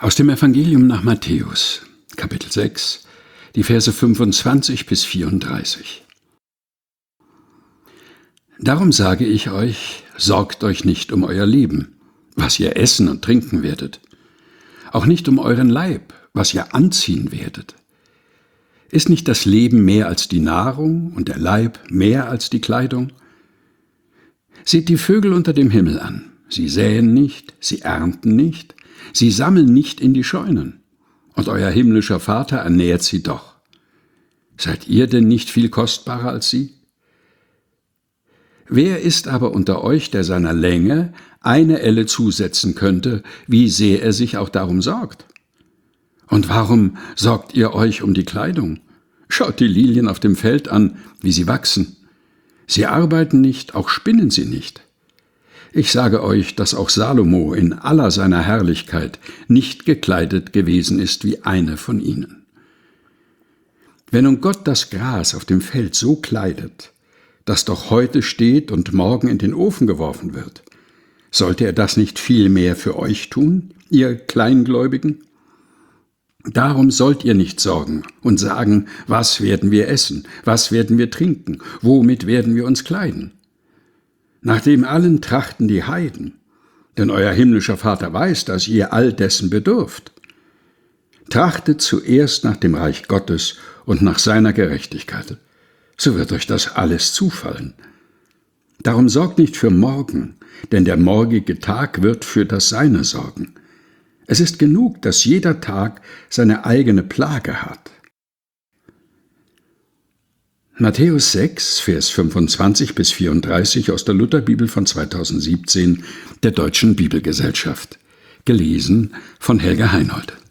Aus dem Evangelium nach Matthäus, Kapitel 6, die Verse 25 bis 34. Darum sage ich euch, sorgt euch nicht um euer Leben, was ihr essen und trinken werdet, auch nicht um euren Leib, was ihr anziehen werdet. Ist nicht das Leben mehr als die Nahrung und der Leib mehr als die Kleidung? Seht die Vögel unter dem Himmel an. Sie säen nicht, sie ernten nicht, sie sammeln nicht in die Scheunen. Und euer himmlischer Vater ernährt sie doch. Seid ihr denn nicht viel kostbarer als sie? Wer ist aber unter euch, der seiner Länge eine Elle zusetzen könnte, wie sehr er sich auch darum sorgt? Und warum sorgt ihr euch um die Kleidung? Schaut die Lilien auf dem Feld an, wie sie wachsen. Sie arbeiten nicht, auch spinnen sie nicht. Ich sage euch, dass auch Salomo in aller seiner Herrlichkeit nicht gekleidet gewesen ist wie eine von ihnen. Wenn nun Gott das Gras auf dem Feld so kleidet, das doch heute steht und morgen in den Ofen geworfen wird, sollte er das nicht viel mehr für euch tun, ihr Kleingläubigen? Darum sollt ihr nicht sorgen und sagen, was werden wir essen, was werden wir trinken, womit werden wir uns kleiden? Nach dem allen trachten die Heiden, denn euer himmlischer Vater weiß, dass ihr all dessen bedürft. Trachtet zuerst nach dem Reich Gottes und nach seiner Gerechtigkeit, so wird euch das alles zufallen. Darum sorgt nicht für morgen, denn der morgige Tag wird für das Seine sorgen. Es ist genug, dass jeder Tag seine eigene Plage hat. Matthäus 6, Vers 25 bis 34 aus der Lutherbibel von 2017 der Deutschen Bibelgesellschaft. Gelesen von Helga Heinold.